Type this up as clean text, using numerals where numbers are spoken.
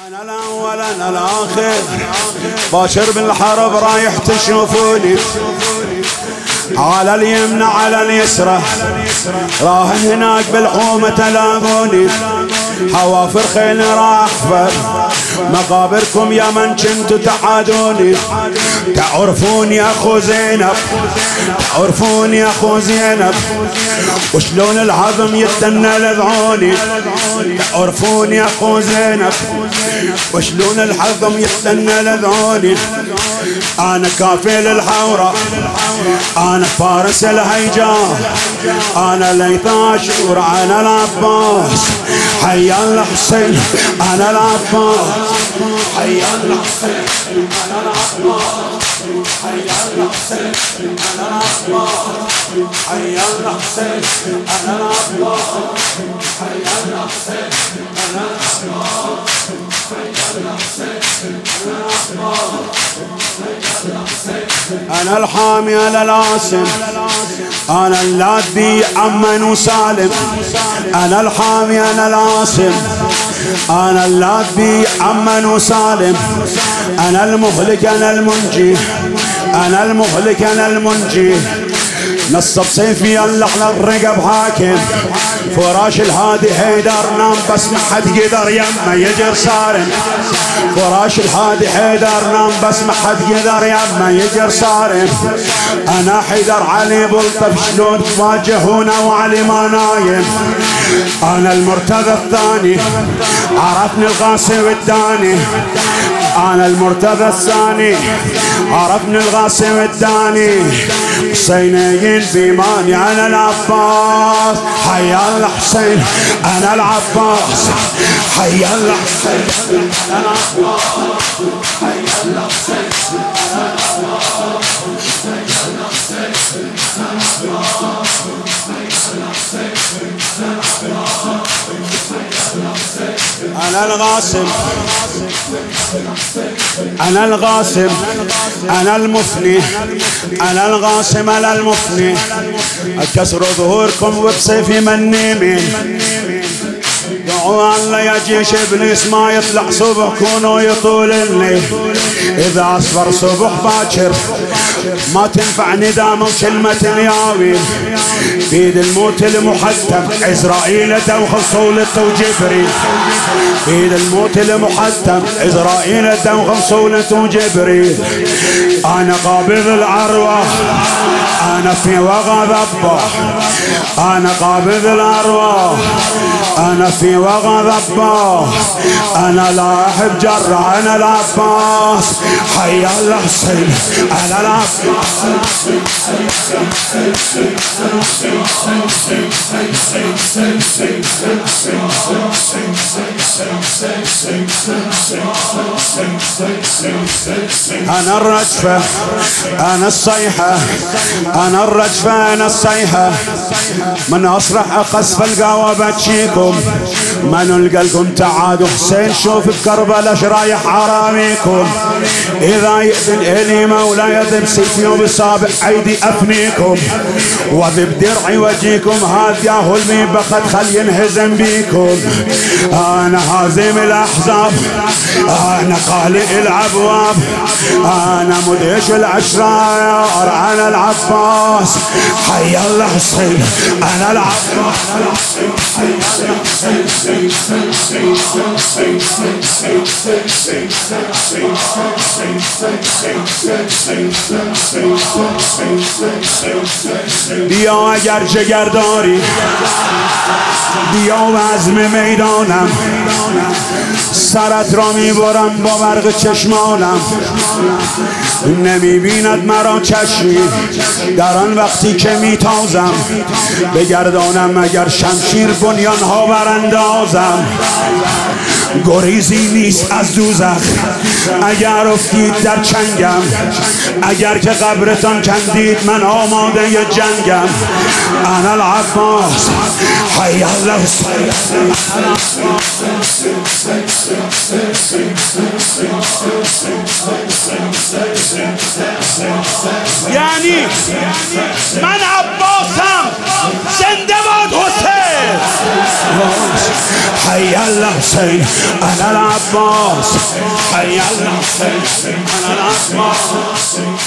أنا الأول أنا الآخر، باشر بالحرب رايح تشوفوني، على اليمنى على اليسرى، راه هناك بالحومة تلاقوني، حوافر خيل راح أحفر مقابركم يا من كنتوا تعادوني. تعرفون يا أخو زينب، تعرفون يا أخو زينب، وشلون العظم يتنى لذعوني. تعرفون يا أخو زينب، وشلون العظم يتنى لذعوني. أنا كافل الحورة، أنا فارس الهيجاء، أنا ليثاشور، أنا العباس، حي الحسين، أنا العباس، حي الحسين، أنا العباس، حي الحسين، أنا العباس، حي الحسين، أنا العباس، حي الحسين، أنا العباس، حي الحسين، أنا العباس. أنا الحامي أنا العاصم، أنا اللادي عمن وسالم. أنا الحامي أنا العاصم، أنا اللادي عمن وسالم. أنا المهلك أنا المنجي، أنا المهلك أنا المنجي. نصب سيفي اللحن الرقب حاكم، فراش الهادي حيدر نام بس ما حد قدر يمه يجر صارم. فراش الهادي حيدر نام بس ما حد قدر يمه يجر صارم. انا حيدر علي بلطف شلون تواجهونا وعلي ما نايم. انا المرتضى الثاني عرفني الغاسي والداني، انا المرتضى الثاني عرفني الغاسي والداني. حسينيين بيماني انا العباس، حي الحسين انا العباس، حي الحسين انا العباس، حي الحسين انا العباس، حي الحسين انا العباس، حي الحسين انا الغاسم، أنا الغاسم، أنا المفني، أنا الغاسم أنا المفني. أكسر ظهوركم وبسيفي من يمين. دعوا الله يا جيش ابليس ما يطلع صبح كونوا يطولني. اذا اصفر صبح باكر ما تنفع ندامه وكلمة الياوي. بيد الموت المحتم عزرائيل دوخ صولته وجبريل. بيد الموت المحتم عزرائيل دوخ صولته وجبريل. انا قابض الارواح، انا في وغى ذبح، انا قابض الارواح، انا في وغى ذبح. انا لا احب جرة، انا العباس، حي الحسين انا العباس. انا الرجفة انا الصيحة، انا الرجفة انا الصيحة. من اصرح قصف القهوة بتشيكم، ما نلقى لكم تعادوا حسين شوف بكربلاء شرايح عراميكم. اذا يأذن الي مولاي يذب سيفي وبصابع ايدي افنيكم، وذب درعي وجيكم هذا ياهو الميبخت خل ينهزم بيكم. انا هازم الاحزاب، انا قالئ الابواب، انا مدهش الاشرار، انا العباس، حي الحسين انا العباس. بیا اگر جگر داری، بیا وزم میدانم، سرت را میبرم با برق چشمانم. نمیبیند مرا چشمی در آن وقتی که میتازم، بگردانم اگر شمشیر بنیان ها براندازم. گریزی نیست از دوزخ اگر افتید در چنگم، اگر که قبرتان کندید من آماده جنگم. انا العباس، حی الحسین. یعنی من عباسم، زنده باد حسین. حی ای الحسین انا العباس ای الحسین انا العباس